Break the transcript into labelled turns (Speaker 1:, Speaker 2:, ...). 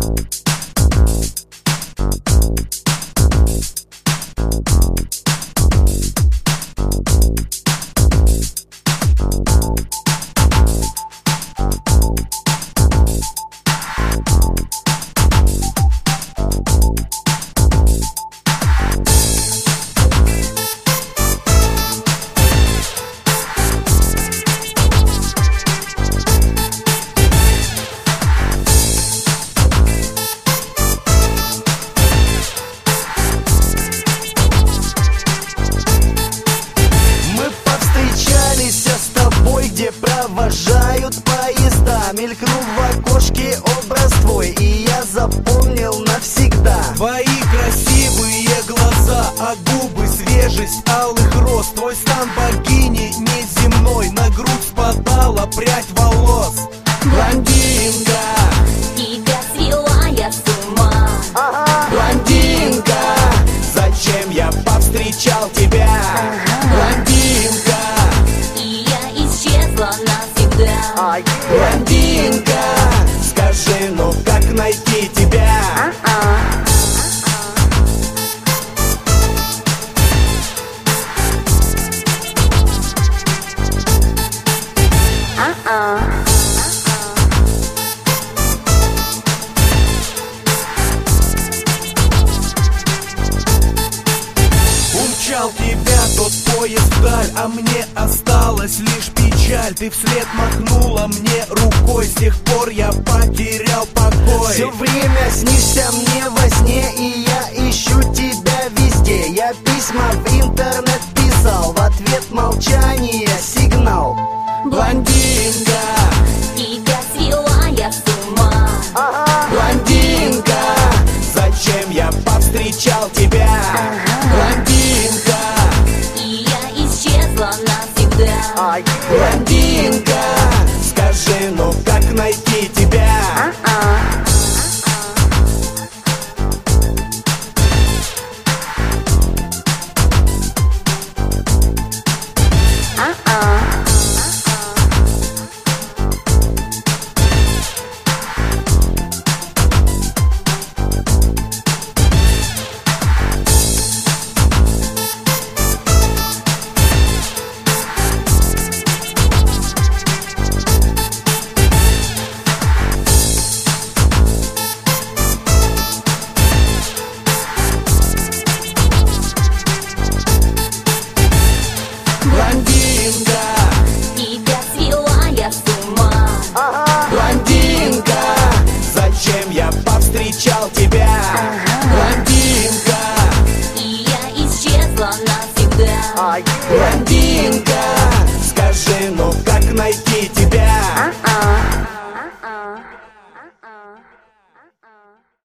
Speaker 1: Провожают поезда, мелькнул в окошке образ твой, и я запомнил навсегда.
Speaker 2: Твои красивые глаза, а губы свежесть алых роз. Твой стан богини неземной, на грудь спадала прядь волос. Блондинка,
Speaker 3: тебя свела я с ума.
Speaker 2: блондинка, зачем я повстречал тебя? Блондинка,
Speaker 3: И я исчезла навсегда.
Speaker 2: блондинка, скажи, ну как найти тебя? Умчал тебя тот поезд вдаль, а мне осталась лишь печаль. Ты вслед махнула мне рукой, с тех пор я потерял покой.
Speaker 1: Все время снишься мне во сне, и я ищу тебя везде. Я письма в интернет писал, в ответ молчание, сигнал.
Speaker 2: Блондинка,
Speaker 3: Тебя свела я с ума.
Speaker 2: блондинка, зачем я повстречал тебя? Блондинка,
Speaker 3: И я исчезла навсегда.
Speaker 2: блондинка, скажи, ну как найти тебя? Блондинка,
Speaker 3: Тебя свела я с ума.
Speaker 2: блондинка, зачем я повстречал тебя? Блондинка,
Speaker 3: И я исчезла навсегда.
Speaker 2: блондинка, скажи, ну как найти тебя?